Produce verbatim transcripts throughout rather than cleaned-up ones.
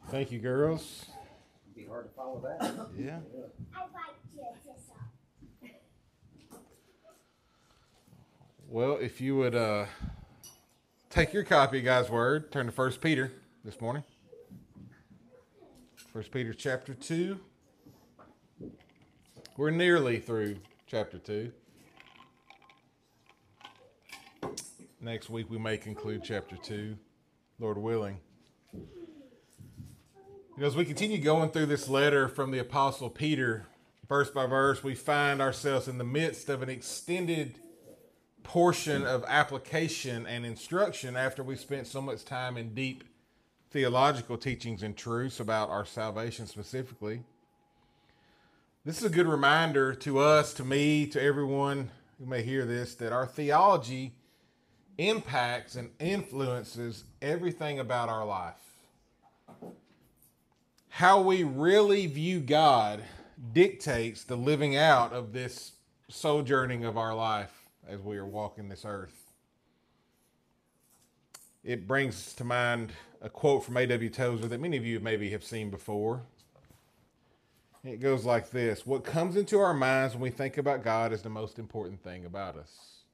Thank you, girls. It'd be hard to follow that. Yeah. Well, if you would uh, take your copy of God's Word, turn to First Peter this morning. First Peter chapter two. We're nearly through chapter two. Next week we may conclude chapter two, Lord willing. You know, as we continue going through this letter from the Apostle Peter, verse by verse, we find ourselves in the midst of an extended portion of application and instruction after we spent so much time in deep theological teachings and truths about our salvation specifically. This is a good reminder to us, to me, to everyone who may hear this, that our theology impacts and influences everything about our life. How we really view God dictates the living out of this sojourning of our life as we are walking this earth. It brings to mind a quote from A W Tozer that many of you maybe have seen before. It goes like this: what comes into our minds when we think about God is the most important thing about us.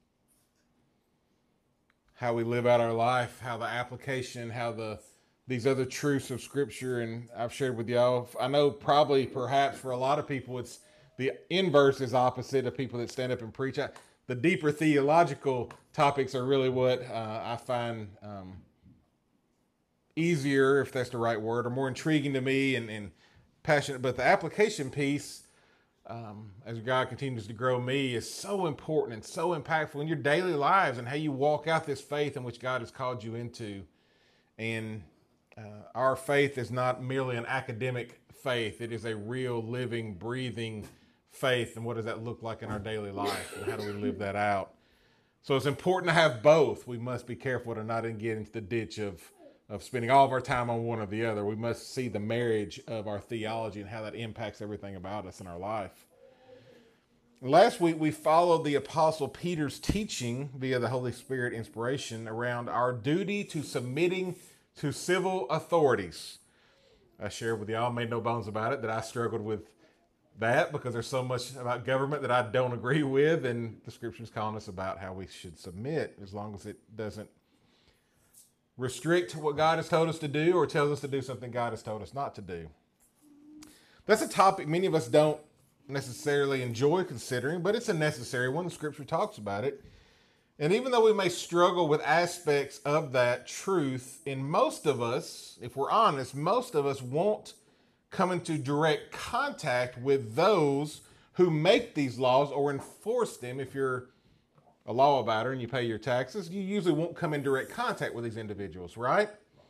How we live out our life, how the application, how the these other truths of Scripture, and I've shared with y'all. I know probably, perhaps for a lot of people, it's the inverse is opposite of people that stand up and preach. I, the deeper theological topics are really what uh, I find um, easier, if that's the right word, or more intriguing to me and, and passionate. But the application piece, um, as God continues to grow me, is so important and so impactful in your daily lives and how you walk out this faith in which God has called you into. And uh, our faith is not merely an academic faith. It is a real, living, breathing faith. And what does that look like in our daily life? And how do we live that out? So it's important to have both. We must be careful to not get into the ditch of, of spending all of our time on one or the other. We must see the marriage of our theology and how that impacts everything about us in our life. Last week, we followed the Apostle Peter's teaching via the Holy Spirit inspiration around our duty to submitting to civil authorities. I shared with y'all, made no bones about it, that I struggled with that because there's so much about government that I don't agree with, and the Scripture's calling us about how we should submit as long as it doesn't restrict what God has told us to do or tells us to do something God has told us not to do. That's a topic many of us don't necessarily enjoy considering, but it's a necessary one. The Scripture talks about it. And even though we may struggle with aspects of that truth, in most of us, if we're honest, most of us won't come into direct contact with those who make these laws or enforce them. If you're a law abider and you pay your taxes, you usually won't come in direct contact with these individuals, right?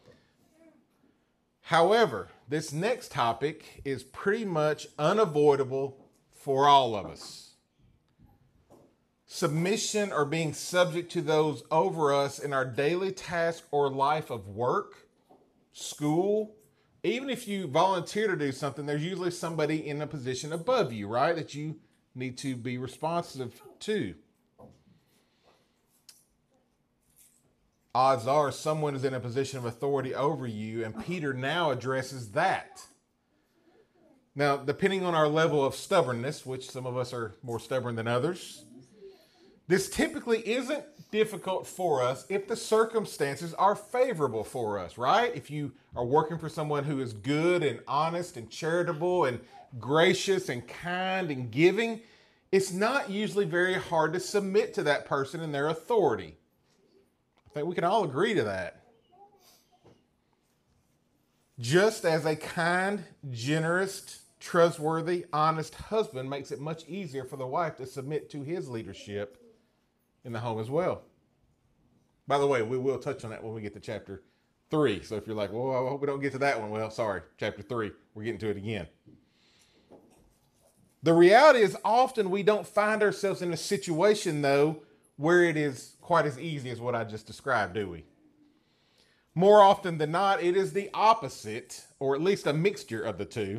However, this next topic is pretty much unavoidable for all of us. Submission or being subject to those over us in our daily task or life of work, school. Even if you volunteer to do something, there's usually somebody in a position above you, right, that you need to be responsive to. Odds are someone is in a position of authority over you, and Peter now addresses that. Now, depending on our level of stubbornness, which some of us are more stubborn than others, this typically isn't difficult for us if the circumstances are favorable for us, right? If you are working for someone who is good and honest and charitable and gracious and kind and giving, it's not usually very hard to submit to that person and their authority. I think we can all agree to that. Just as a kind, generous, trustworthy, honest husband makes it much easier for the wife to submit to his leadership in the home as well. By the way, we will touch on that when we get to chapter three. So if you're like, well, I hope we don't get to that one. Well, sorry, chapter three, we're getting to it again. The reality is often we don't find ourselves in a situation, though, where it is quite as easy as what I just described, do we? More often than not, it is the opposite, or at least a mixture of the two.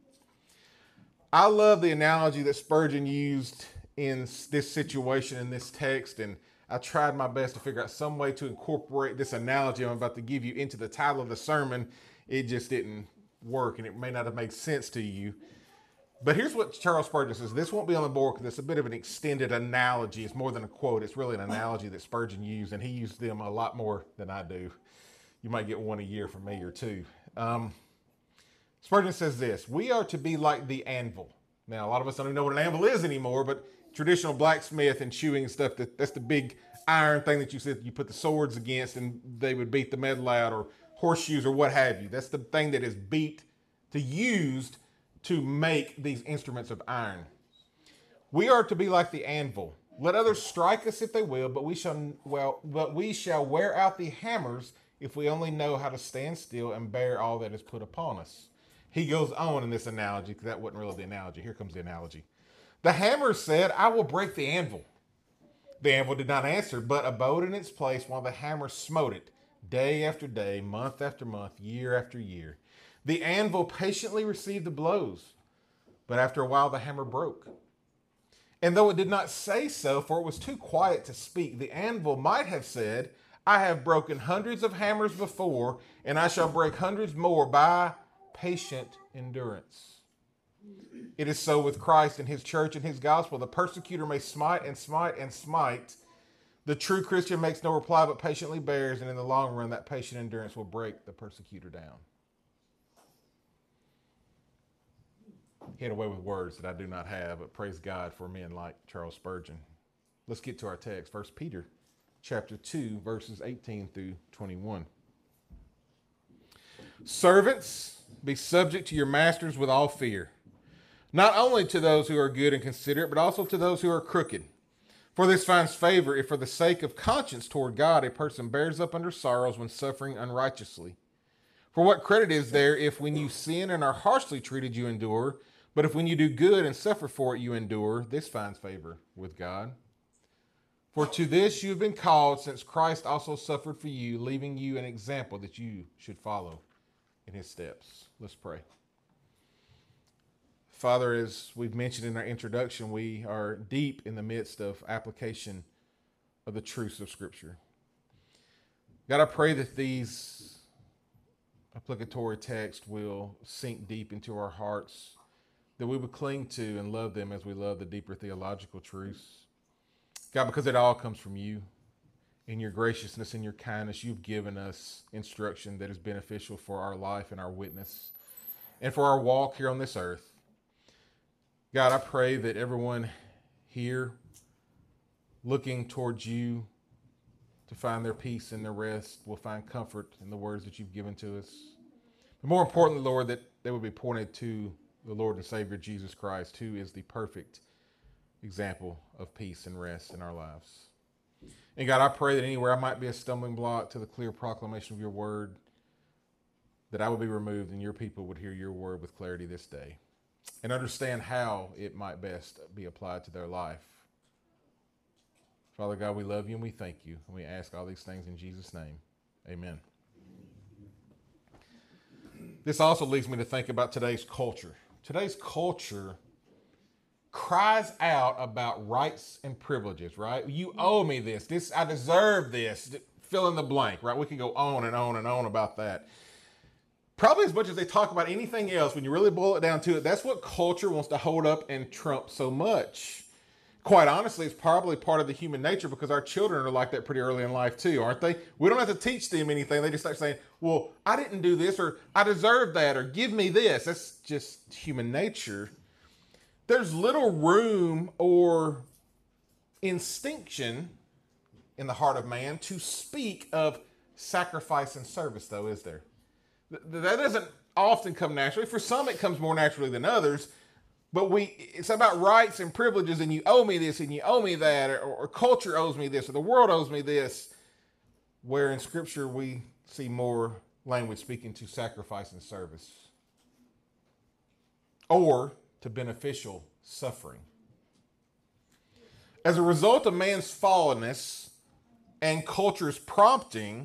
I love the analogy that Spurgeon used in this situation, in this text, and I tried my best to figure out some way to incorporate this analogy I'm about to give you into the title of the sermon it just didn't work, and it may not have made sense to you. But here's what Charles Spurgeon says. This won't be on the board because it's a bit of an extended analogy. It's more than a quote. It's really an analogy that Spurgeon used, and he used them a lot more than I do. You might get one a year from me or two. Um, Spurgeon says this: we are to be like the anvil. Now, a lot of us don't even know what an anvil is anymore, but traditional blacksmith and chewing and stuff, that, that's the big iron thing that you said you put the swords against and they would beat the metal out, or horseshoes or what have you. That's the thing that is beat to used to make these instruments of iron. We are to be like the anvil. Let others strike us if they will, but we shall well, but we shall wear out the hammers if we only know how to stand still and bear all that is put upon us. He goes on in this analogy, because that wasn't really the analogy. Here comes the analogy. The hammer said, I will break the anvil. The anvil did not answer, but abode in its place while the hammer smote it, day after day, month after month, year after year. The anvil patiently received the blows, but after a while the hammer broke. And though it did not say so, for it was too quiet to speak, the anvil might have said, I have broken hundreds of hammers before, and I shall break hundreds more by patient endurance. It is so with Christ and his church and his gospel. The persecutor may smite and smite and smite. The true Christian makes no reply but patiently bears, and in the long run that patient endurance will break the persecutor down. He had a way with words that I do not have, but praise God for men like Charles Spurgeon. Let's get to our text. First Peter chapter two, verses eighteen through twenty-one. Servants, be subject to your masters with all fear, not only to those who are good and considerate, but also to those who are crooked. For this finds favor if for the sake of conscience toward God a person bears up under sorrows when suffering unrighteously. For what credit is there if when you sin and are harshly treated you endure, but if when you do good and suffer for it you endure, this finds favor with God. For to this you have been called, since Christ also suffered for you, leaving you an example that you should follow in his steps. Let's pray. Father, as we've mentioned in our introduction, we are deep in the midst of application of the truths of Scripture. God, I pray that these applicatory texts will sink deep into our hearts, that we would cling to and love them as we love the deeper theological truths. God, because it all comes from you. In your graciousness and your kindness, you've given us instruction that is beneficial for our life and our witness and for our walk here on this earth. God, I pray that everyone here looking towards you to find their peace and their rest will find comfort in the words that you've given to us. But more importantly, Lord, that they would be pointed to the Lord and Savior Jesus Christ, who is the perfect example of peace and rest in our lives. And God, I pray that anywhere I might be a stumbling block to the clear proclamation of your word, that I would be removed and your people would hear your word with clarity this day and understand how it might best be applied to their life. Father God, we love you and we thank you. And we ask all these things in Jesus' name. Amen. This also leads me to think about today's culture. Today's culture cries out about rights and privileges, right? You owe me this. This, I deserve this. Fill in the blank, right? We can go on and on and on about that. Probably as much as they talk about anything else, when you really boil it down to it, that's what culture wants to hold up and trump so much. Quite honestly, it's probably part of the human nature because our children are like that pretty early in life too, aren't they? We don't have to teach them anything. They just start saying, well, I didn't do this, or I deserve that, or give me this. That's just human nature. There's little room or instinction in the heart of man to speak of sacrifice and service, though, is there? That doesn't often come naturally. For some, it comes more naturally than others. But we, it's about rights and privileges, and you owe me this, and you owe me that, or, or culture owes me this, or the world owes me this. Where in Scripture we see more language speaking to sacrifice and service, or to beneficial suffering. As a result of man's fallenness and culture's prompting,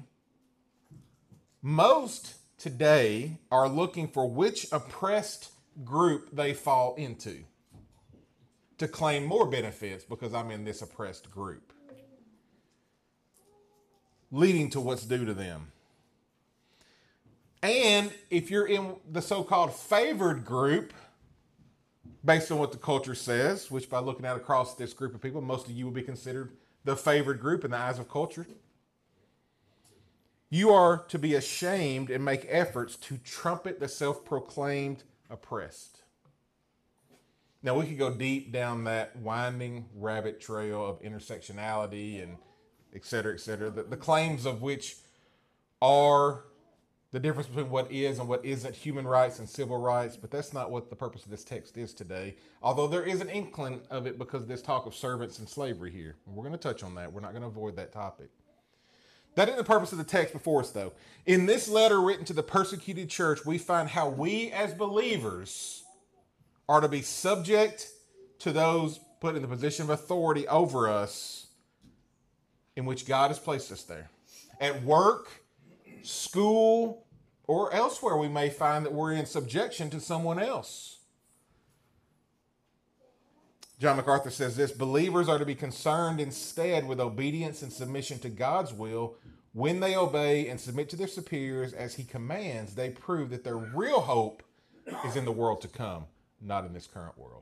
most today are looking for which oppressed group they fall into to claim more benefits because I'm in this oppressed group, leading to what's due to them. And if you're in the so-called favored group, based on what the culture says, which by looking at across this group of people, most of you will be considered the favored group in the eyes of culture, you are to be ashamed and make efforts to trumpet the self-proclaimed oppressed. Now, we could go deep down that winding rabbit trail of intersectionality and et cetera, et cetera, the, the claims of which are the difference between what is and what isn't human rights and civil rights, but that's not what the purpose of this text is today, although there is an inkling of it because of this talk of servants and slavery here. We're going to touch on that. We're not going to avoid that topic. That isn't the purpose of the text before us, though. In this letter written to the persecuted church, we find how we as believers are to be subject to those put in the position of authority over us in which God has placed us there. At work, school, or elsewhere, we may find that we're in subjection to someone else. John MacArthur says this: believers are to be concerned instead with obedience and submission to God's will. When they obey and submit to their superiors as he commands, they prove that their real hope is in the world to come, not in this current world.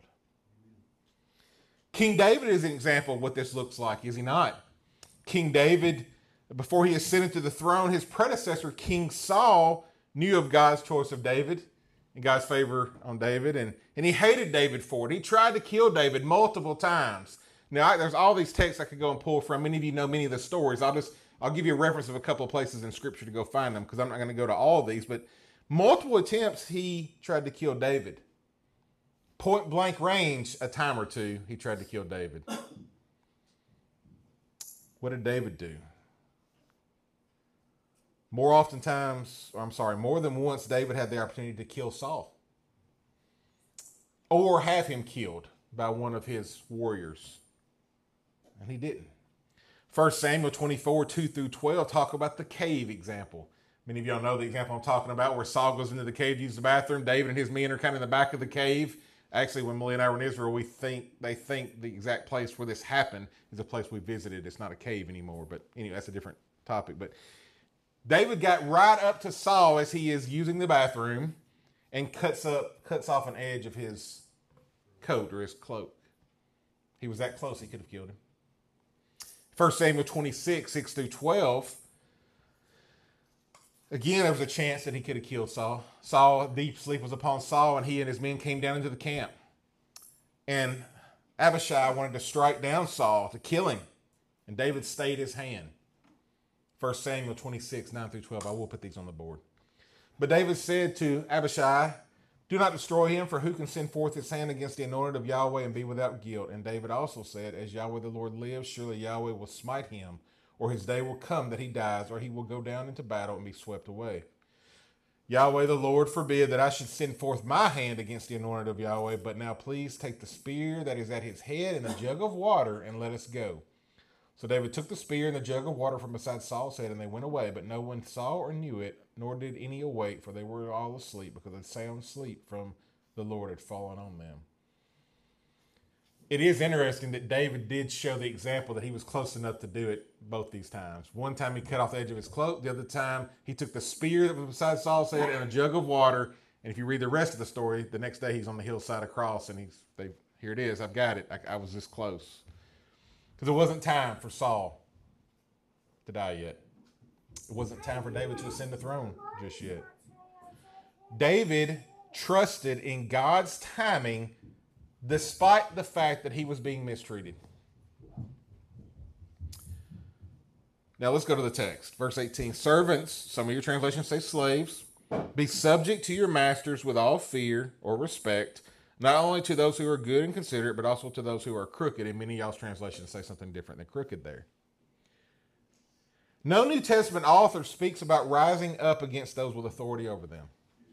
King David is an example of what this looks like, is he not? King David, before he ascended to the throne, his predecessor, King Saul, knew of God's choice of David and God's favor on David, and, and he hated David for it. He tried to kill David multiple times. Now, I, there's all these texts I could go and pull from. Many of you know many of the stories. I'll just I'll give you a reference of a couple of places in Scripture to go find them because I'm not going to go to all of these. But multiple attempts he tried to kill David. Point blank range, a time or two, he tried to kill David. What did David do? More oftentimes, or I'm sorry, more than once, David had the opportunity to kill Saul or have him killed by one of his warriors, and he didn't. First Samuel twenty-four, two through twelve talk about the cave example. Many of y'all know the example I'm talking about, where Saul goes into the cave to use the bathroom. David and his men are kind of in the back of the cave. Actually, when Millie and I were in Israel, we think they think the exact place where this happened is a place we visited. It's not a cave anymore, but anyway, that's a different topic. But David got right up to Saul as he is using the bathroom and cuts up, cuts off an edge of his coat or his cloak. He was that close, he could have killed him. First Samuel twenty-six, six through twelve. Again, there was a chance that he could have killed Saul. Saul, deep sleep was upon Saul, and he and his men came down into the camp. And Abishai wanted to strike down Saul to kill him. And David stayed his hand. First Samuel twenty-six, nine through twelve. I will put these on the board. But David said to Abishai, "Do not destroy him, for who can send forth his hand against the anointed of Yahweh and be without guilt?" And David also said, "As Yahweh the Lord lives, surely Yahweh will smite him, or his day will come that he dies, or he will go down into battle and be swept away. Yahweh the Lord forbid that I should send forth my hand against the anointed of Yahweh, but now please take the spear that is at his head and a jug of water and let us go." So David took the spear and the jug of water from beside Saul's head, and they went away, but no one saw or knew it, nor did any awake, for they were all asleep, because a sound sleep from the Lord had fallen on them. It is interesting that David did show the example that he was close enough to do it both these times. One time he cut off the edge of his cloak. The other time he took the spear that was beside Saul's head and a jug of water. And if you read the rest of the story, the next day he's on the hillside across, and he's, they, here it is, I've got it. I, I was this close. Because it wasn't time for Saul to die yet. It wasn't time for David to ascend the throne just yet. David trusted in God's timing despite the fact that he was being mistreated. Now let's go to the text. Verse eighteen. Servants, some of your translations say slaves, be subject to your masters with all fear or respect, not only to those who are good and considerate, but also to those who are crooked. And many of y'all's translations say something different than crooked there. No New Testament author speaks about rising up against those with authority over them.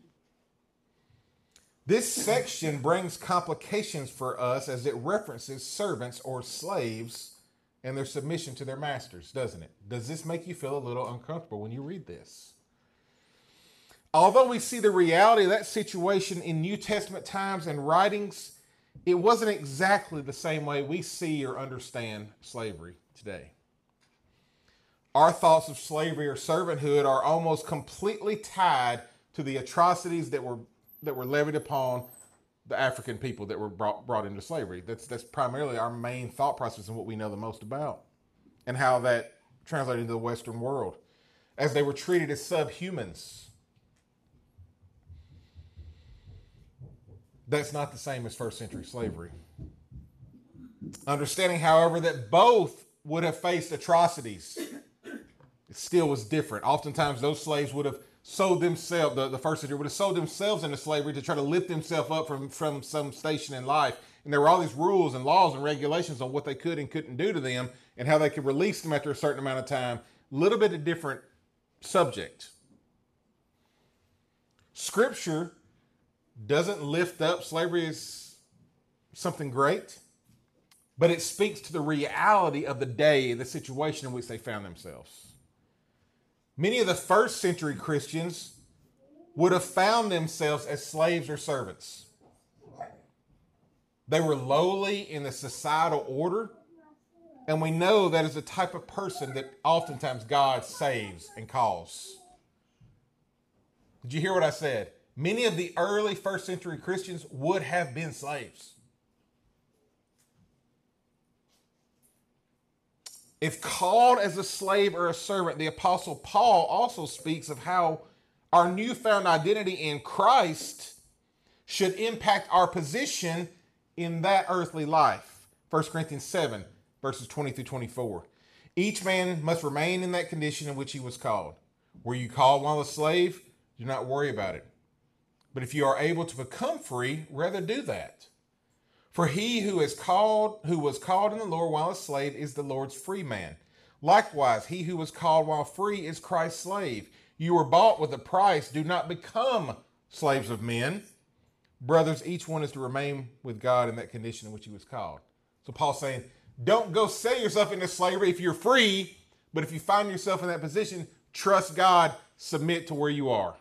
This section brings complications for us as it references servants or slaves and their submission to their masters, doesn't it? Does this make you feel a little uncomfortable when you read this? Although we see the reality of that situation in New Testament times and writings, it wasn't exactly the same way we see or understand slavery today. Our thoughts of slavery or servanthood are almost completely tied to the atrocities that were that were levied upon the African people that were brought brought into slavery. That's that's primarily our main thought process and what we know the most about, and how that translated into the Western world, as they were treated as subhumans. That's not the same as first century slavery. Understanding, however, that both would have faced atrocities, it still was different. Oftentimes, those slaves would have sold themselves, the, the first century would have sold themselves into slavery to try to lift themselves up from, from some station in life. And there were all these rules and laws and regulations on what they could and couldn't do to them and how they could release them after a certain amount of time. A little bit of different subject. Scripture doesn't lift up slavery as something great, but it speaks to the reality of the day and the situation in which they found themselves. Many of the first century Christians would have found themselves as slaves or servants. They were lowly in the societal order, and we know that is the type of person that oftentimes God saves and calls. Did you hear what I said? Many of the early first century Christians would have been slaves. If called as a slave or a servant, the Apostle Paul also speaks of how our newfound identity in Christ should impact our position in that earthly life. First Corinthians seven, verses twenty through twenty-four. Each man must remain in that condition in which he was called. Were you called while a slave? Do not worry about it. But if you are able to become free, rather do that. For he who is called, who was called in the Lord while a slave is the Lord's free man. Likewise, he who was called while free is Christ's slave. You were bought with a price. Do not become slaves of men. Brothers, each one is to remain with God in that condition in which he was called. So Paul's saying, don't go sell yourself into slavery if you're free, but if you find yourself in that position, trust God, submit to where you are.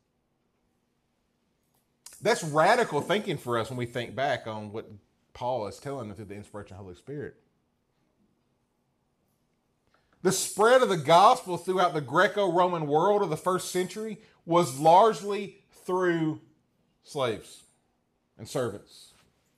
That's radical thinking for us when we think back on what Paul is telling them through the inspiration of the Holy Spirit. The spread of the gospel throughout the Greco-Roman world of the first century was largely through slaves and servants.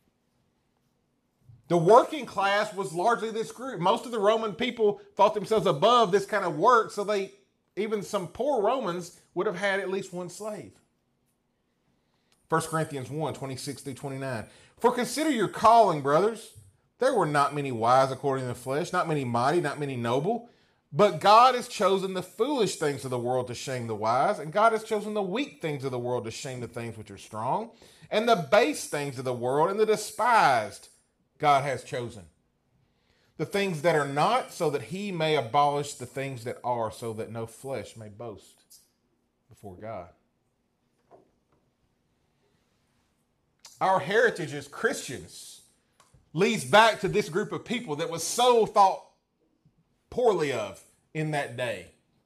The working class was largely this group. Most of the Roman people thought themselves above this kind of work, so they, even some poor Romans, would have had at least one slave. First Corinthians one, twenty-six through twenty-nine. For consider your calling, brothers. There were not many wise according to the flesh, not many mighty, not many noble. But God has chosen the foolish things of the world to shame the wise, and God has chosen the weak things of the world to shame the things which are strong, and the base things of the world and the despised God has chosen. The things that are not, so that he may abolish the things that are, so that no flesh may boast before God. Our heritage as Christians leads back to this group of people that was so thought poorly of in that day.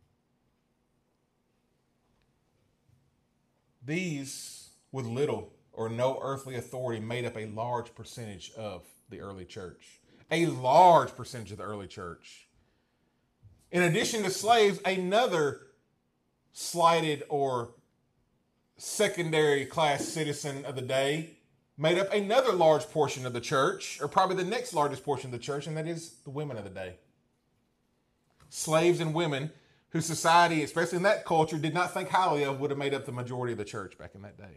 These, with little or no earthly authority, made up a large percentage of the early church. A large percentage of the early church. In addition to slaves, another slighted or secondary class citizen of the day made up another large portion of the church, or probably the next largest portion of the church, and that is the women of the day. Slaves and women who society, especially in that culture, did not think highly of, would have made up the majority of the church back in that day.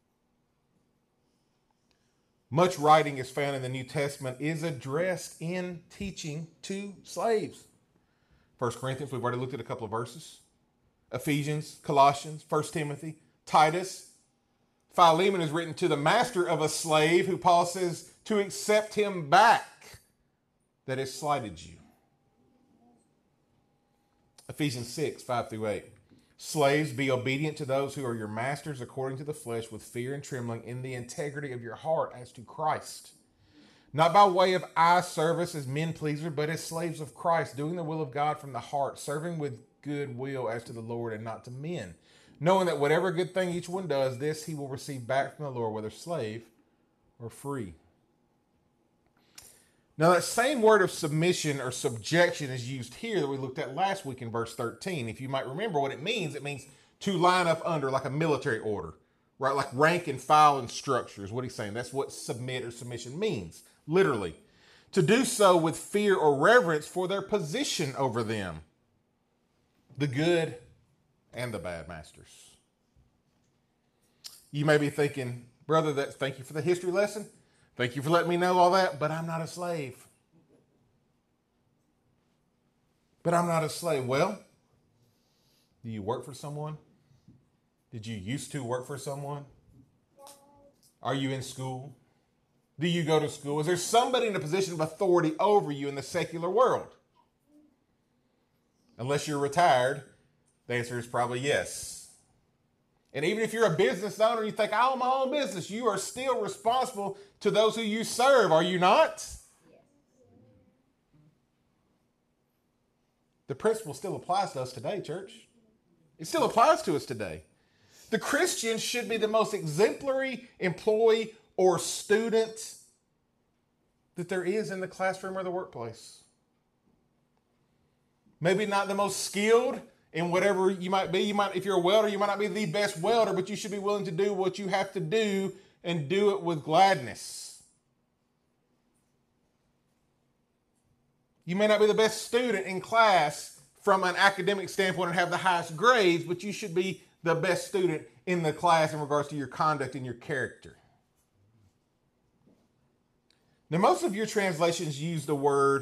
Much writing is found in the New Testament is addressed in teaching to slaves. First Corinthians, we've already looked at a couple of verses. Ephesians, Colossians, First Timothy, Titus. Philemon is written to the master of a slave who Paul says to accept him back that has slighted you. Ephesians six, five through eight. Slaves, be obedient to those who are your masters according to the flesh with fear and trembling in the integrity of your heart as to Christ. Not by way of eye service as men pleasers, but as slaves of Christ, doing the will of God from the heart, serving with good will as to the Lord and not to men. Knowing that whatever good thing each one does, this he will receive back from the Lord, whether slave or free. Now that same word of submission or subjection is used here that we looked at last week in verse thirteen. If you might remember what it means, it means To line up under, like a military order, right? Like rank and file and structure is what he's saying. That's what submit or submission means, literally. To do so with fear or reverence for their position over them, the good and the bad masters. You may be thinking, brother, that, thank you for the history lesson. Thank you for letting me know all that, but I'm not a slave. But I'm not a slave. Well, do you work for someone? Did you used to work for someone? Are you in school? Do you go to school? Is there somebody in a position of authority over you in the secular world? Unless you're retired, the answer is probably yes. And even if you're a business owner, you think, I own my own business, you are still responsible to those who you serve, are you not? The principle still applies to us today, church. It still applies to us today. The Christian should be the most exemplary employee or student that there is in the classroom or the workplace. Maybe not the most skilled in whatever you might be. You might, if you're a welder, you might not be the best welder, but you should be willing to do what you have to do and do it with gladness. You may not be the best student in class from an academic standpoint and have the highest grades, but you should be the best student in the class in regards to your conduct and your character. Now, most of your translations use the word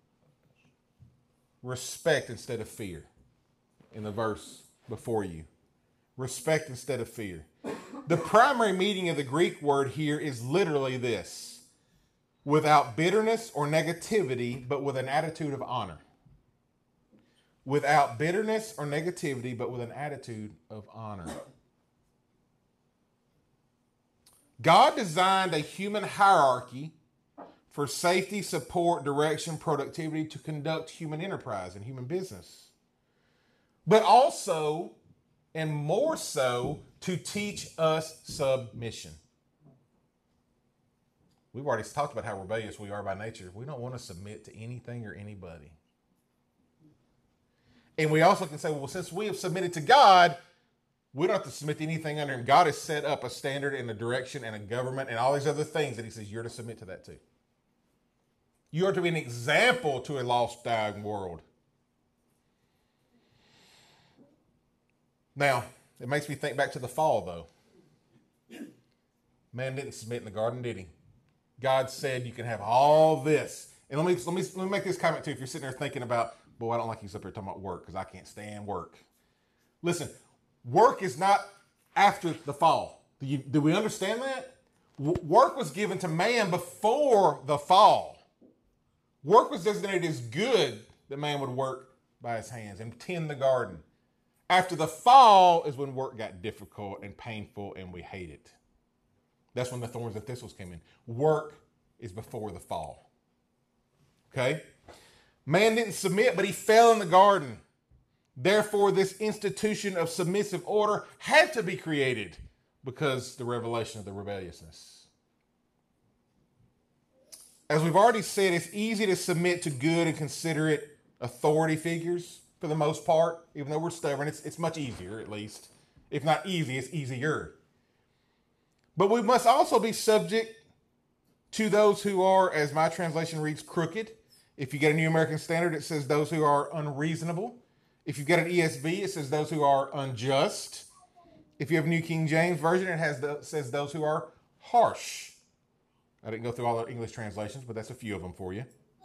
respect instead of fear in the verse before you. Respect instead of fear. The primary meaning of the Greek word here is literally this: without bitterness or negativity, but with an attitude of honor. Without bitterness or negativity, but with an attitude of honor. God designed a human hierarchy for safety, support, direction, productivity to conduct human enterprise and human business. But also, and more so, to teach us submission. We've already talked about how rebellious we are by nature. We don't want to submit to anything or anybody. And we also can say, well, since we have submitted to God, we don't have to submit to anything under him. God has set up a standard and a direction and a government and all these other things that he says you're to submit to that too. You are to be an example to a lost, dying world. Now, it makes me think back to the fall, though. Man didn't submit in the garden, did he? God said you can have all this. And let me, let me, let me make this comment too. If you're sitting there thinking about, boy, I don't like he's up here talking about work because I can't stand work. Listen, work is not after the fall. Do, you, do we understand that? W- work was given to man before the fall. Work was designated as good that man would work by his hands and tend the garden. After the fall is when work got difficult and painful and we hate it. That's when the thorns and thistles came in. Work is before the fall. Okay? Man didn't submit, but he fell in the garden. Therefore, this institution of submissive order had to be created because the revelation of the rebelliousness. As we've already said, it's easy to submit to good and considerate authority figures for the most part. Even though we're stubborn, it's, it's much easier, at least. If not easy, it's easier. But we must also be subject to those who are, as my translation reads, crooked. If you get a New American Standard, it says those who are unreasonable. If you get an E S V, it says those who are unjust. If you have New King James Version, it has the, says those who are harsh. I didn't go through all the English translations, but that's a few of them for you.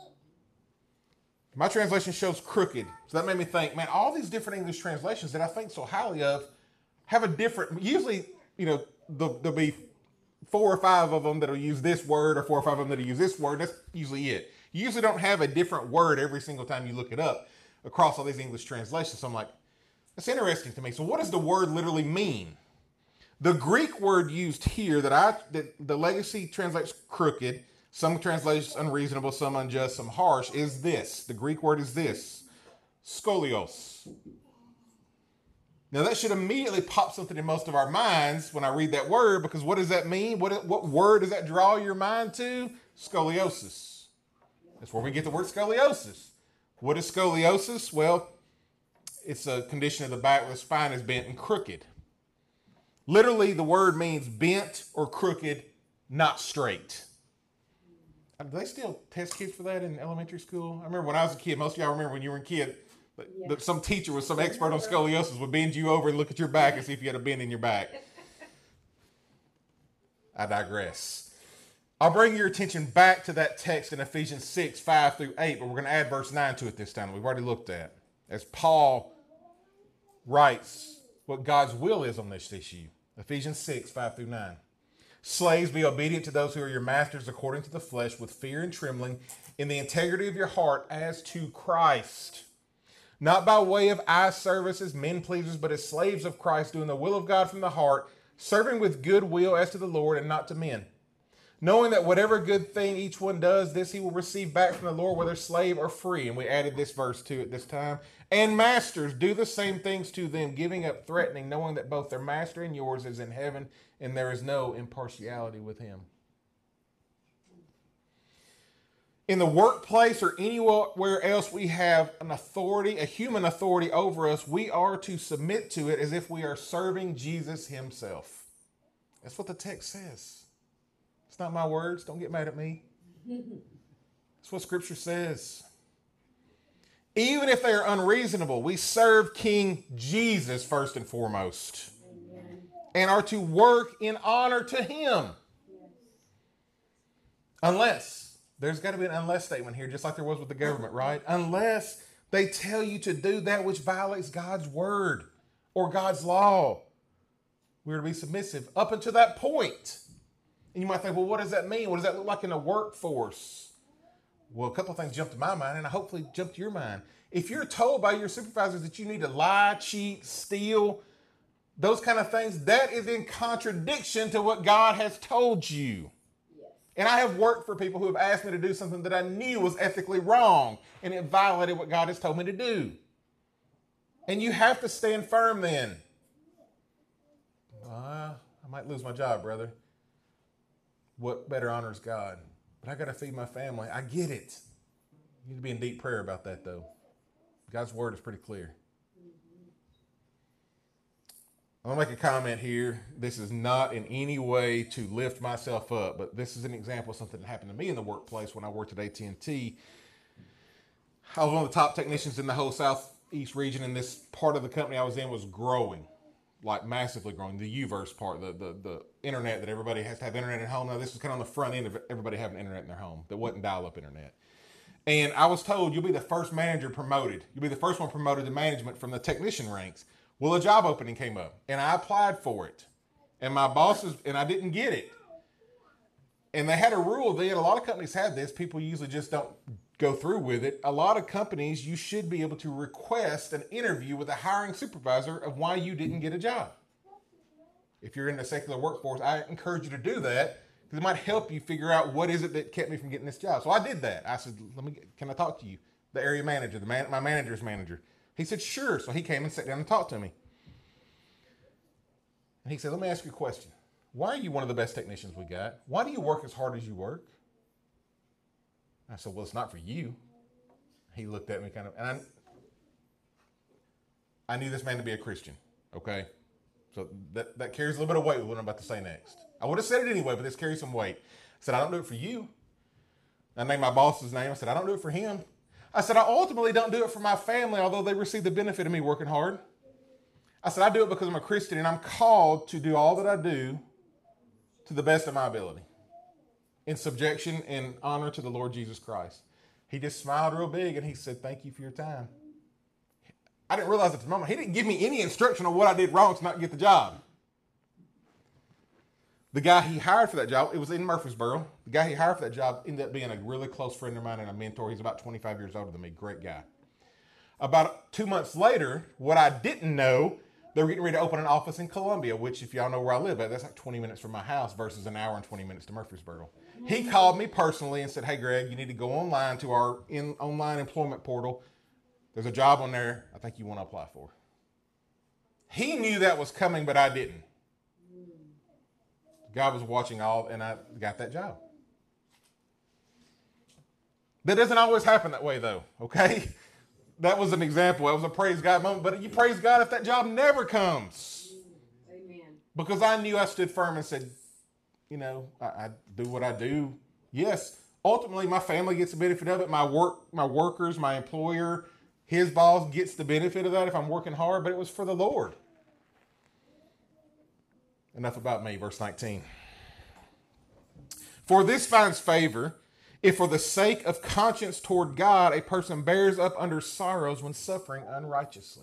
My translation shows crooked. So that made me think, man, all these different English translations that I think so highly of have a different, usually, you know, there'll, there'll be four or five of them that'll use this word or four or five of them that'll use this word. That's usually it. You usually don't have a different word every single time you look it up across all these English translations. So I'm like, that's interesting to me. So what does the word literally mean? The Greek word used here that I that the Legacy translates crooked, some translations unreasonable, some unjust, some harsh, is this. The Greek word is this: scolios. Now that should immediately pop something in most of our minds when I read that word, because what does that mean? What, what word does that draw your mind to? Scoliosis. That's where we get the word scoliosis. What is scoliosis? Well, it's a condition of the back where the spine is bent and crooked. Literally, the word means bent or crooked, not straight. Do they still test kids for that in elementary school? I remember when I was a kid, most of y'all remember when you were a kid, that, yeah. that some teacher was some expert on scoliosis would bend you over and look at your back and see if you had a bend in your back. I digress. I'll bring your attention back to that text in Ephesians six, five through eight, but we're going to add verse nine to it this time. We've already looked at. As Paul writes what God's will is on this issue. Ephesians six, five through nine. Slaves, be obedient to those who are your masters according to the flesh, with fear and trembling, in the integrity of your heart as to Christ. Not by way of eye service as men pleasers, but as slaves of Christ, doing the will of God from the heart, serving with good will as to the Lord and not to men. Knowing that whatever good thing each one does, this he will receive back from the Lord, whether slave or free. And we added this verse to it this time. And masters, do the same things to them, giving up threatening, knowing that both their master and yours is in heaven, and there is no impartiality with him. In the workplace or anywhere else we have an authority, a human authority over us, we are to submit to it as if we are serving Jesus himself. That's what the text says. It's not my words. Don't get mad at me. That's what Scripture says. Even if they are unreasonable, we serve King Jesus first and foremost. Amen. And are to work in honor to him. Yes. Unless, there's got to be an unless statement here, just like there was with the government, right? Unless they tell you to do that which violates God's word or God's law. We're to be submissive up until that point. And you might think, well, what does that mean? What does that look like in the workforce? Well, a couple of things jumped to my mind, and I hopefully jumped to your mind. If you're told by your supervisors that you need to lie, cheat, steal, those kind of things, that is in contradiction to what God has told you. Yes. And I have worked for people who have asked me to do something that I knew was ethically wrong, and it violated what God has told me to do. And you have to stand firm then. Uh, I might lose my job, brother. What better honors God? But I got to feed my family. I get it. You need to be in deep prayer about that, though. God's word is pretty clear. I'm going to make a comment here. This is not in any way to lift myself up, but this is an example of something that happened to me in the workplace when I worked at A T and T. I was one of the top technicians in the whole Southeast region, and this part of the company I was in was growing. Like massively growing, the U-verse part, the, the the internet that everybody has to have internet at home. Now, this is kind of on the front end of everybody having internet in their home that wasn't dial-up internet. And I was told, you'll be the first manager promoted. You'll be the first one promoted to management from the technician ranks. Well, a job opening came up, and I applied for it. And my bosses, and I didn't get it. And they had a rule then, a lot of companies have this, people usually just don't go through with it. A lot of companies, you should be able to request an interview with a hiring supervisor of why you didn't get a job. If you're in the secular workforce, I encourage you to do that because it might help you figure out what is it that kept me from getting this job. So I did that. I said, "Let me. Can I talk to you?" The area manager, the man, my manager's manager. He said, "Sure." So he came and sat down and talked to me. And he said, "Let me ask you a question. Why are you one of the best technicians we got? Why do you work as hard as you work?" I said, "Well, it's not for you." He looked at me kind of, and I, I knew this man to be a Christian, okay? So that, that carries a little bit of weight with what I'm about to say next. I would have said it anyway, but this carries some weight. I said, "I don't do it for you." I named my boss's name. I said, "I don't do it for him." I said, "I ultimately don't do it for my family, although they receive the benefit of me working hard." I said, "I do it because I'm a Christian and I'm called to do all that I do to the best of my ability, in subjection and honor to the Lord Jesus Christ." He just smiled real big and he said, "Thank you for your time." I didn't realize at the moment, he didn't give me any instruction on what I did wrong to not get the job. The guy he hired for that job, it was in Murfreesboro. The guy he hired for that job ended up being a really close friend of mine and a mentor. He's about twenty-five years older than me. Great guy. About two months later, what I didn't know, they were getting ready to open an office in Columbia, which, if y'all know where I live at, that's like twenty minutes from my house versus an hour and twenty minutes to Murfreesboro. He called me personally and said, "Hey, Greg, you need to go online to our in, online employment portal. There's a job on there I think you want to apply for." He knew that was coming, but I didn't. God was watching all, and I got that job. That doesn't always happen that way, though, okay? that was an example. That was a praise God moment. But you praise God if that job never comes. Amen. Because I knew I stood firm and said, you know, I, I do what I do. Yes, ultimately my family gets the benefit of it. My work, my workers, my employer, his boss gets the benefit of that if I'm working hard. But it was for the Lord. Enough about me. Verse nineteen. For this finds favor, if for the sake of conscience toward God, a person bears up under sorrows when suffering unrighteously.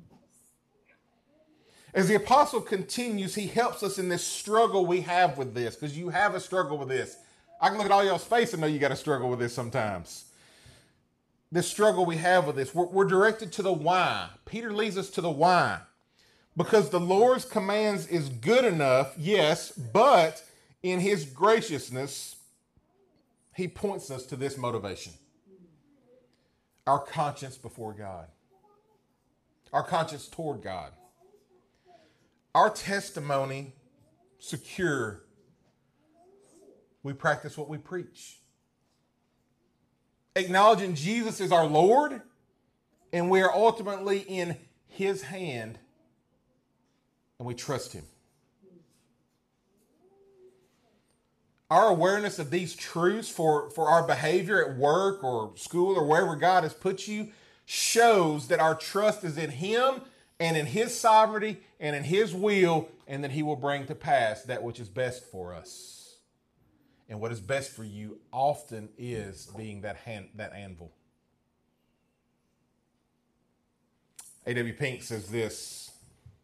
As the apostle continues, he helps us in this struggle we have with this, because you have a struggle with this. I can look at all y'all's face and know you got to struggle with this sometimes. This struggle we have with this, we're, we're directed to the why. Peter leads us to the why. Because the Lord's commands is good enough, yes, but in his graciousness, he points us to this motivation. Our conscience before God. Our conscience toward God. Our testimony secure. We practice what we preach. Acknowledging Jesus is our Lord, and we are ultimately in his hand, and we trust him. Our awareness of these truths for, for our behavior at work or school or wherever God has put you shows that our trust is in him and in his sovereignty and in his will, and that he will bring to pass that which is best for us. And what is best for you often is being that hand, that anvil. A W Pink says this: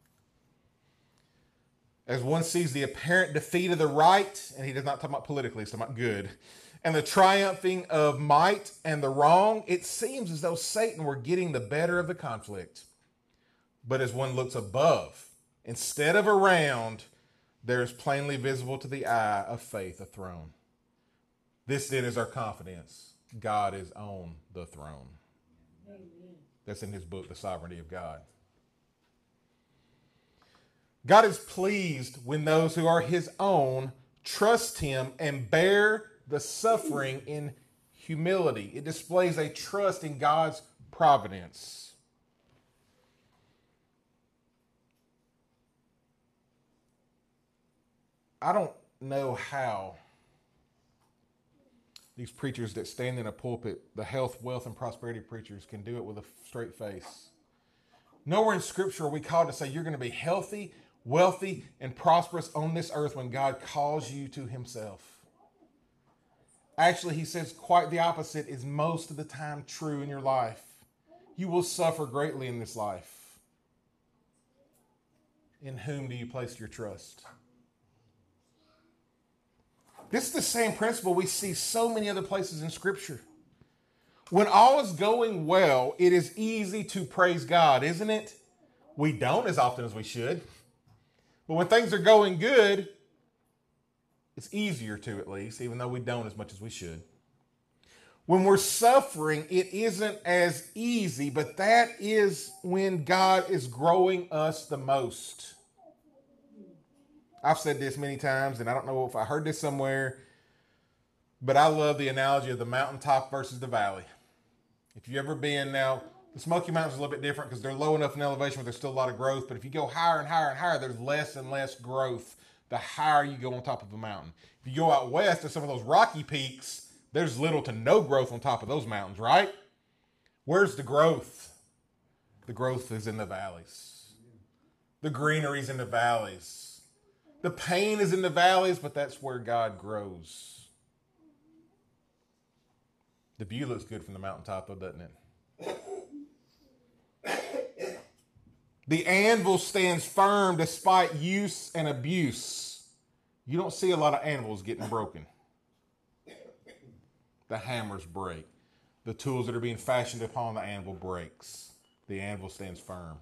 as one sees the apparent defeat of the right, and he does not talk about politically, he's talking about good, and the triumphing of might and the wrong, it seems as though Satan were getting the better of the conflict. But as one looks above, instead of around, there is plainly visible to the eye of faith a throne. This then is our confidence. God is on the throne. Amen. That's in his book, The Sovereignty of God. God is pleased when those who are his own trust him and bear the suffering in humility. It displays a trust in God's providence. I don't know how these preachers that stand in a pulpit, the health, wealth, and prosperity preachers, can do it with a straight face. Nowhere in Scripture are we called to say you're going to be healthy, wealthy, and prosperous on this earth when God calls you to himself. Actually, he says quite the opposite is most of the time true in your life. You will suffer greatly in this life. In whom do you place your trust? This is the same principle we see so many other places in Scripture. When all is going well, it is easy to praise God, isn't it? We don't as often as we should. But when things are going good, it's easier to, at least, even though we don't as much as we should. When we're suffering, it isn't as easy, but that is when God is growing us the most. I've said this many times, and I don't know if I heard this somewhere, but I love the analogy of the mountaintop versus the valley. If you've ever been, now, the Smoky Mountains are a little bit different because they're low enough in elevation where there's still a lot of growth, but if you go higher and higher and higher, there's less and less growth the higher you go on top of a mountain. If you go out west to some of those rocky peaks, there's little to no growth on top of those mountains, right? Where's the growth? The growth is in the valleys. The greenery's in the valleys. The pain is in the valleys, but that's where God grows. The view looks good from the mountaintop, though, doesn't it? The anvil stands firm despite use and abuse. You don't see a lot of anvils getting broken. The hammers break. The tools that are being fashioned upon the anvil breaks. The anvil stands firm.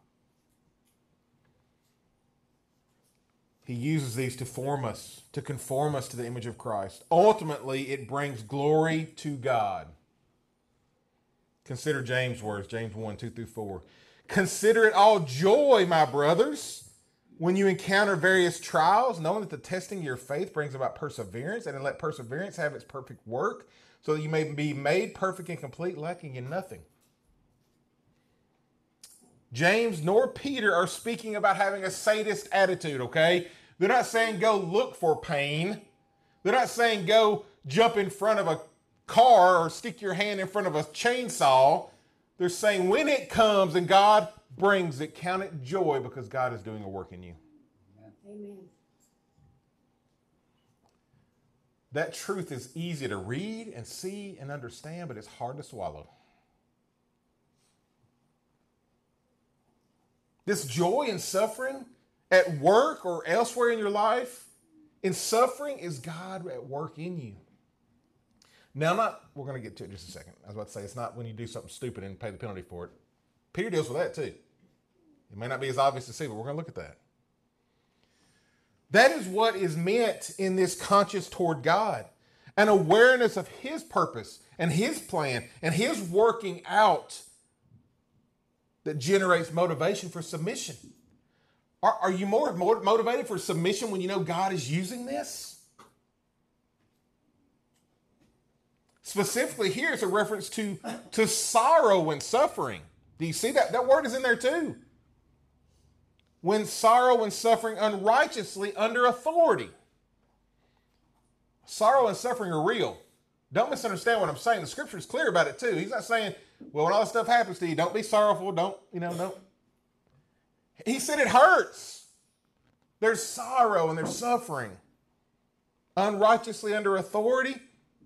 He uses these to form us, to conform us to the image of Christ. Ultimately, it brings glory to God. Consider James' words, James one, two through four. Consider it all joy, my brothers, when you encounter various trials, knowing that the testing of your faith brings about perseverance, and then let perseverance have its perfect work, so that you may be made perfect and complete, lacking in nothing. James nor Peter are speaking about having a sadist attitude, okay? They're not saying go look for pain. They're not saying go jump in front of a car or stick your hand in front of a chainsaw. They're saying when it comes and God brings it, count it joy because God is doing a work in you. Amen. That truth is easy to read and see and understand, but it's hard to swallow. This joy in suffering at work or elsewhere in your life, in suffering, is God at work in you. Now, I'm not, we're going to get to it in just a second. I was about to say, it's not when you do something stupid and pay the penalty for it. Peter deals with that too. It may not be as obvious to see, but we're going to look at that. That is what is meant in this conscience toward God. An awareness of his purpose and his plan and his working out that generates motivation for submission. Are, are you more motivated for submission when you know God is using this? Specifically here, it's a reference to, to sorrow and suffering. Do you see that? That word is in there too. When sorrow and suffering unrighteously under authority. Sorrow and suffering are real. Don't misunderstand what I'm saying. The scripture is clear about it too. He's not saying, well, when all this stuff happens to you, don't be sorrowful. Don't, you know, don't. He said it hurts. There's sorrow and there's suffering. Unrighteously under authority.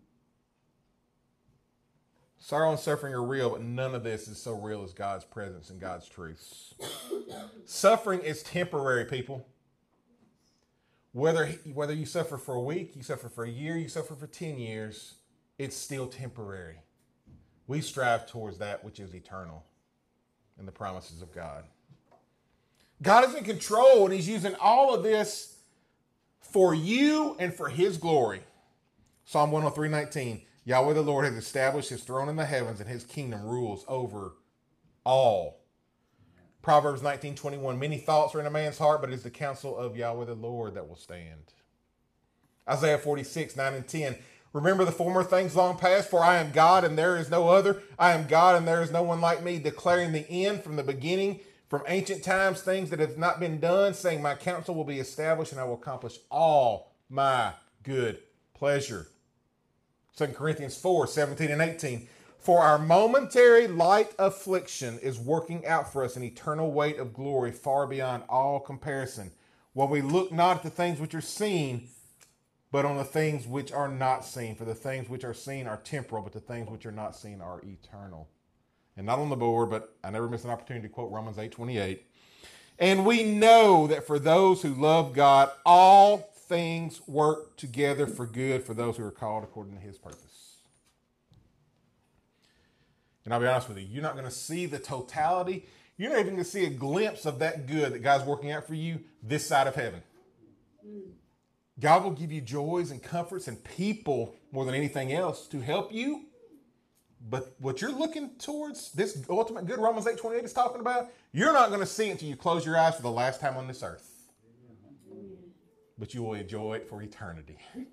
Sorrow and suffering are real, but none of this is so real as God's presence and God's truths. Suffering is temporary, people. Whether, whether you suffer for a week, you suffer for a year, you suffer for ten years, it's still temporary. We strive towards that which is eternal in the promises of God. God is in control, and he's using all of this for you and for his glory. Psalm one oh three nineteen. Yahweh the Lord has established his throne in the heavens, and his kingdom rules over all. Proverbs nineteen twenty-one. Many thoughts are in a man's heart, but it is the counsel of Yahweh the Lord that will stand. Isaiah forty-six, nine and ten. Remember the former things long past, for I am God and there is no other. I am God and there is no one like me, declaring the end from the beginning, from ancient times, things that have not been done, saying my counsel will be established and I will accomplish all my good pleasure. Second Corinthians four, seventeen and eighteen. For our momentary light affliction is working out for us an eternal weight of glory far beyond all comparison. While we look not at the things which are seen, but on the things which are not seen. For the things which are seen are temporal, but the things which are not seen are eternal. And not on the board, but I never miss an opportunity to quote Romans eight twenty-eight. And we know that for those who love God, all things work together for good for those who are called according to his purpose. And I'll be honest with you, you're not going to see the totality. You're not even going to see a glimpse of that good that God's working out for you this side of heaven. God will give you joys and comforts and people more than anything else to help you. But what you're looking towards, this ultimate good Romans eight twenty-eight is talking about, you're not going to see it until you close your eyes for the last time on this earth. But you will enjoy it for eternity.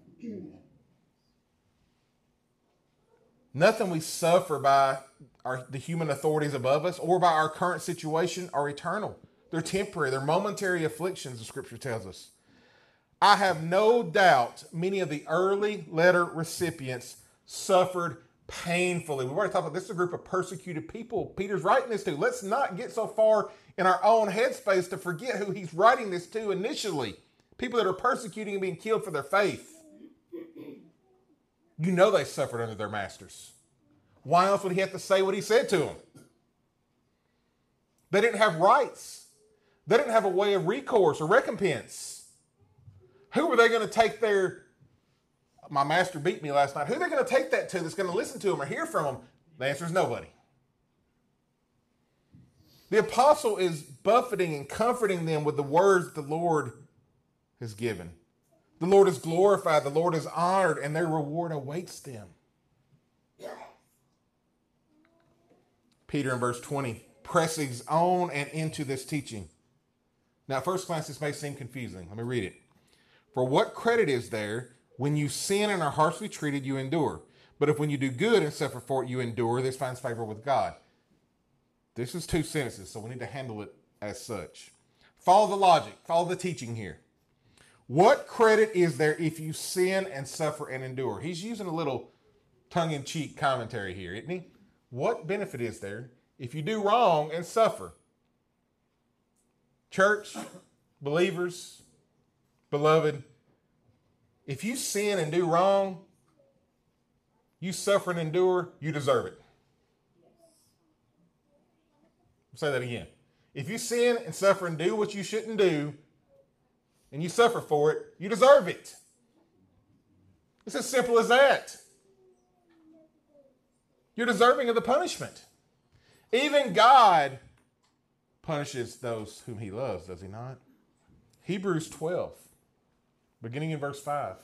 Nothing we suffer by our, the human authorities above us or by our current situation are eternal. They're temporary. They're momentary afflictions, the scripture tells us. I have no doubt many of the early letter recipients suffered painfully. We've already talked about this is a group of persecuted people Peter's writing this to. Let's not get so far in our own headspace to forget who he's writing this to initially. People that are persecuting and being killed for their faith. You know they suffered under their masters. Why else would he have to say what he said to them? They didn't have rights. They didn't have a way of recourse or recompense. Who were they going to take their, my master beat me last night, who are they going to take that to that's going to listen to them or hear from them? The answer is nobody. The apostle is buffeting and comforting them with the words the Lord has given. The Lord is glorified, the Lord is honored, and their reward awaits them. Peter in verse twenty presses on and into this teaching. Now, at first glance, this may seem confusing. Let me read it. For what credit is there when you sin and are harshly treated, you endure? But if when you do good and suffer for it, you endure, this finds favor with God. This is two sentences, so we need to handle it as such. Follow the logic. Follow the teaching here. What credit is there if you sin and suffer and endure? He's using a little tongue-in-cheek commentary here, isn't he? What benefit is there if you do wrong and suffer? Church, believers, beloved, if you sin and do wrong, you suffer and endure, you deserve it. I'll say that again. If you sin and suffer and do what you shouldn't do, and you suffer for it, you deserve it. It's as simple as that. You're deserving of the punishment. Even God punishes those whom he loves, does he not? Hebrews twelve, beginning in verse five.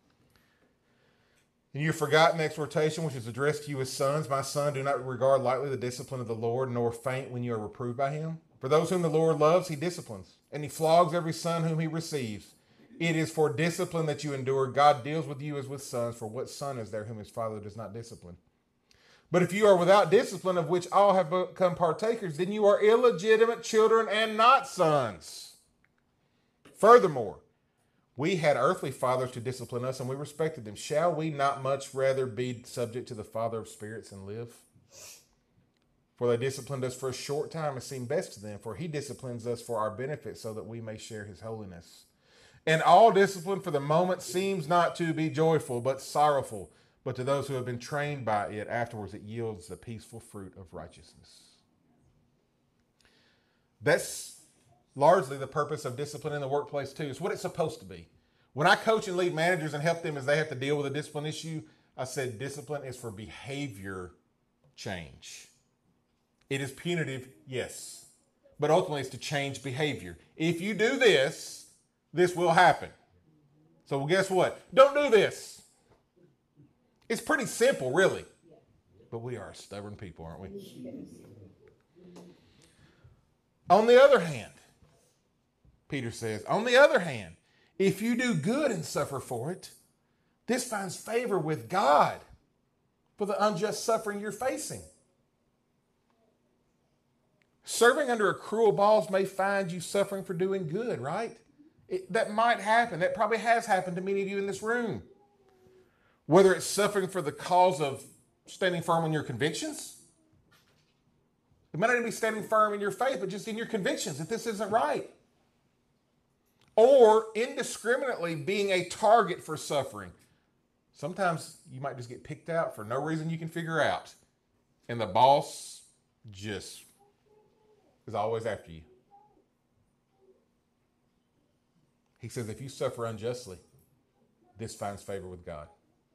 And you have forgotten the exhortation which is addressed to you as sons. My son, do not regard lightly the discipline of the Lord, nor faint when you are reproved by him. For those whom the Lord loves, he disciplines, and he flogs every son whom he receives. It is for discipline that you endure. God deals with you as with sons, for what son is there whom his father does not discipline? But if you are without discipline, of which all have become partakers, then you are illegitimate children and not sons. Furthermore, we had earthly fathers to discipline us, and we respected them. Shall we not much rather be subject to the Father of spirits and live? For they disciplined us for a short time as seemed best to them, for he disciplines us for our benefit so that we may share his holiness. And all discipline for the moment seems not to be joyful, but sorrowful. But to those who have been trained by it, afterwards it yields the peaceful fruit of righteousness. That's largely the purpose of discipline in the workplace too. It's what it's supposed to be. When I coach and lead managers and help them as they have to deal with a discipline issue, I said discipline is for behavior change. It is punitive, yes, but ultimately it's to change behavior. If you do this, this will happen. So well, guess what? Don't do this. It's pretty simple, really. But we are stubborn people, aren't we? On the other hand, Peter says, on the other hand, if you do good and suffer for it, this finds favor with God for the unjust suffering you're facing. Serving under a cruel boss may find you suffering for doing good, right? It, that might happen. That probably has happened to many of you in this room. Whether it's suffering for the cause of standing firm on your convictions. It might not even be standing firm in your faith, but just in your convictions that this isn't right. Or indiscriminately being a target for suffering. Sometimes you might just get picked out for no reason you can figure out. And the boss just is always after you. He says, if you suffer unjustly, this finds favor with God.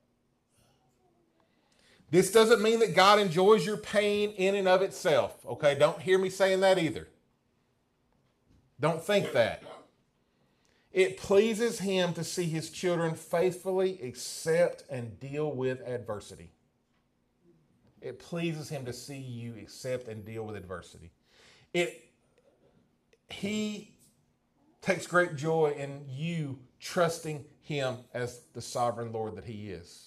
This doesn't mean that God enjoys your pain in and of itself. Okay, don't hear me saying that either. Don't think that. It pleases him to see his children faithfully accept and deal with adversity. It pleases him to see you accept and deal with adversity. It, he takes great joy in you trusting him as the sovereign Lord that he is.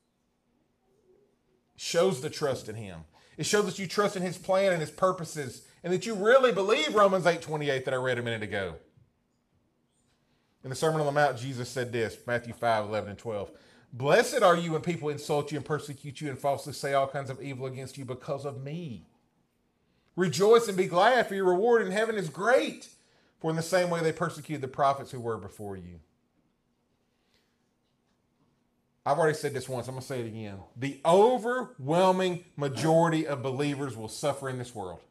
Shows the trust in him. It shows that you trust in his plan and his purposes, and that you really believe Romans eight twenty-eight that I read a minute ago. In the Sermon on the Mount, Jesus said this, Matthew five, eleven and twelve. Blessed are you when people insult you and persecute you and falsely say all kinds of evil against you because of me. Rejoice and be glad, for your reward in heaven is great. For in the same way they persecuted the prophets who were before you. I've already said this once. I'm going to say it again. The overwhelming majority of believers will suffer in this world.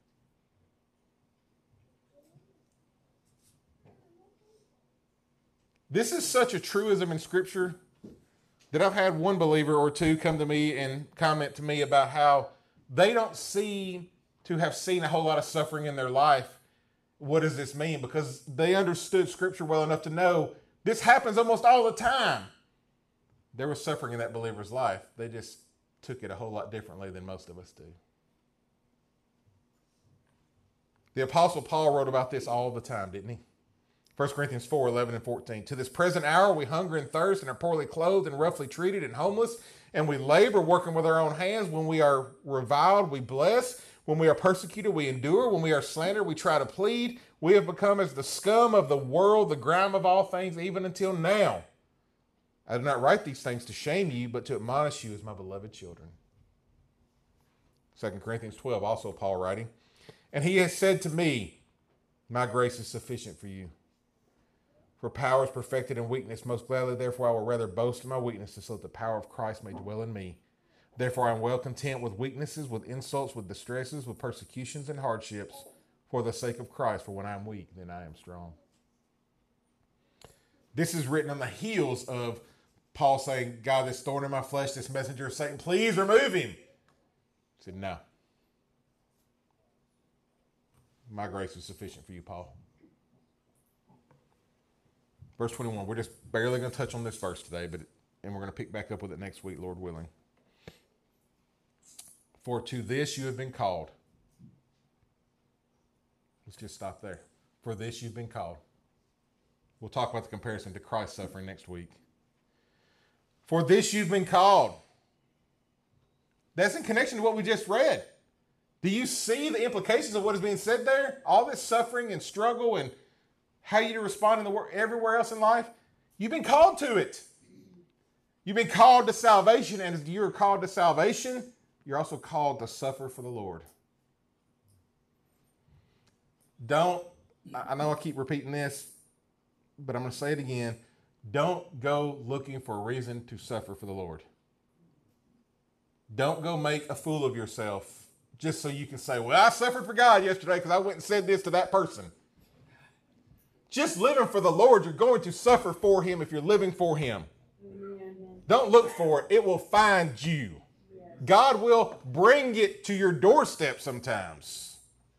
This is such a truism in Scripture that I've had one believer or two come to me and comment to me about how they don't see to have seen a whole lot of suffering in their life. What does this mean? Because they understood Scripture well enough to know this happens almost all the time. There was suffering in that believer's life. They just took it a whole lot differently than most of us do. The Apostle Paul wrote about this all the time, didn't he? First Corinthians four, eleven and fourteen. To this present hour we hunger and thirst and are poorly clothed and roughly treated and homeless, and we labor working with our own hands. When we are reviled, we bless. When we are persecuted, we endure. When we are slandered, we try to plead. We have become as the scum of the world, the grime of all things, even until now. I do not write these things to shame you, but to admonish you as my beloved children. Second Corinthians twelve, also Paul writing. And he has said to me, my grace is sufficient for you. For power is perfected in weakness. Most gladly, therefore, I will rather boast in my weaknesses, so that the power of Christ may dwell in me. Therefore, I am well content with weaknesses, with insults, with distresses, with persecutions and hardships, for the sake of Christ. For when I am weak, then I am strong. This is written on the heels of Paul saying, God, this thorn in my flesh, this messenger of Satan, please remove him. He said, no. My grace is sufficient for you, Paul. Verse twenty-one, we're just barely going to touch on this verse today, but and we're going to pick back up with it next week, Lord willing. For to this you have been called. Let's just stop there. For this you've been called. We'll talk about the comparison to Christ's suffering next week. For this you've been called. That's in connection to what we just read. Do you see the implications of what is being said there? All this suffering and struggle and how you respond in the world, everywhere else in life. You've been called to it. You've been called to salvation, and as you are called to salvation, you're also called to suffer for the Lord. Don't, I know I keep repeating this, but I'm going to say it again. Don't go looking for a reason to suffer for the Lord. Don't go make a fool of yourself just so you can say, well, I suffered for God yesterday because I went and said this to that person. Just living for the Lord, you're going to suffer for him if you're living for him. Amen. Don't look for it. It will find you. Yes. God will bring it to your doorstep sometimes.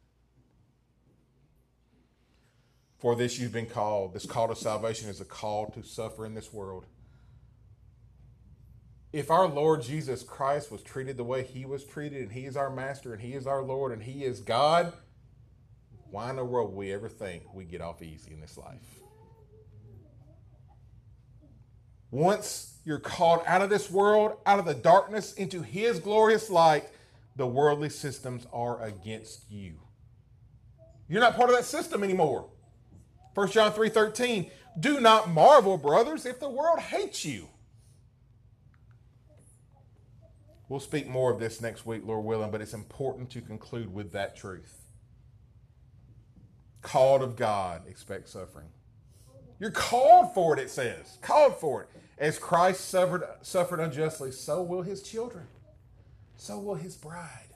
For this you've been called. This call to salvation is a call to suffer in this world. If our Lord Jesus Christ was treated the way he was treated, and he is our master, and he is our Lord, and he is God, why in the world would we ever think we get off easy in this life? Once you're called out of this world, out of the darkness, into his glorious light, the worldly systems are against you. You're not part of that system anymore. First John three thirteen, do not marvel, brothers, if the world hates you. We'll speak more of this next week, Lord willing, but it's important to conclude with that truth. Called of God, expect suffering. You're called for it, it says. Called for it. As Christ suffered, suffered unjustly, so will his children. So will his bride.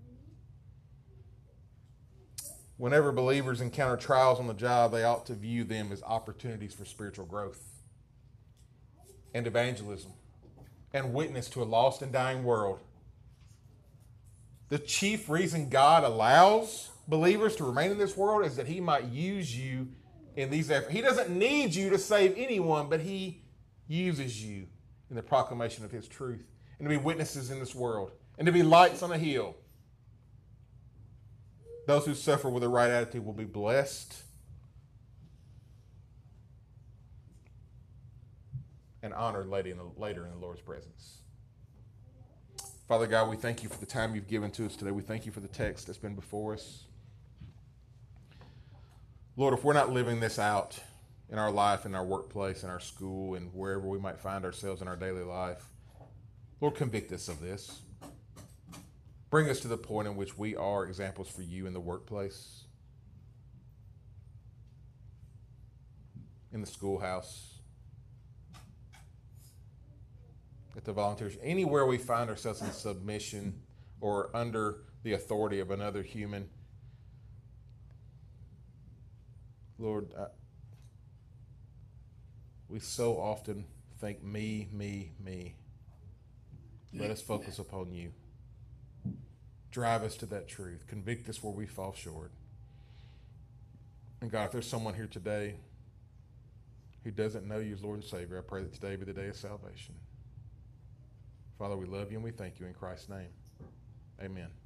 Whenever believers encounter trials on the job, they ought to view them as opportunities for spiritual growth and evangelism and witness to a lost and dying world. The chief reason God allows believers to remain in this world is that he might use you in these efforts. He doesn't need you to save anyone, but he uses you in the proclamation of his truth and to be witnesses in this world and to be lights on a hill. Those who suffer with the right attitude will be blessed and honored later in the, later in the Lord's presence. Father God, we thank you for the time you've given to us today. We thank you for the text that's been before us. Lord, if we're not living this out in our life, in our workplace, in our school, and wherever we might find ourselves in our daily life, Lord, convict us of this. Bring us to the point in which we are examples for you in the workplace, in the schoolhouse, at the volunteers, anywhere we find ourselves in submission or under the authority of another human. Lord, I, we so often think me, me, me. Let us focus upon you. Drive us to that truth. Convict us where we fall short. And God, if there's someone here today who doesn't know you as Lord and Savior, I pray that today be the day of salvation. Father, we love you and we thank you in Christ's name. Amen.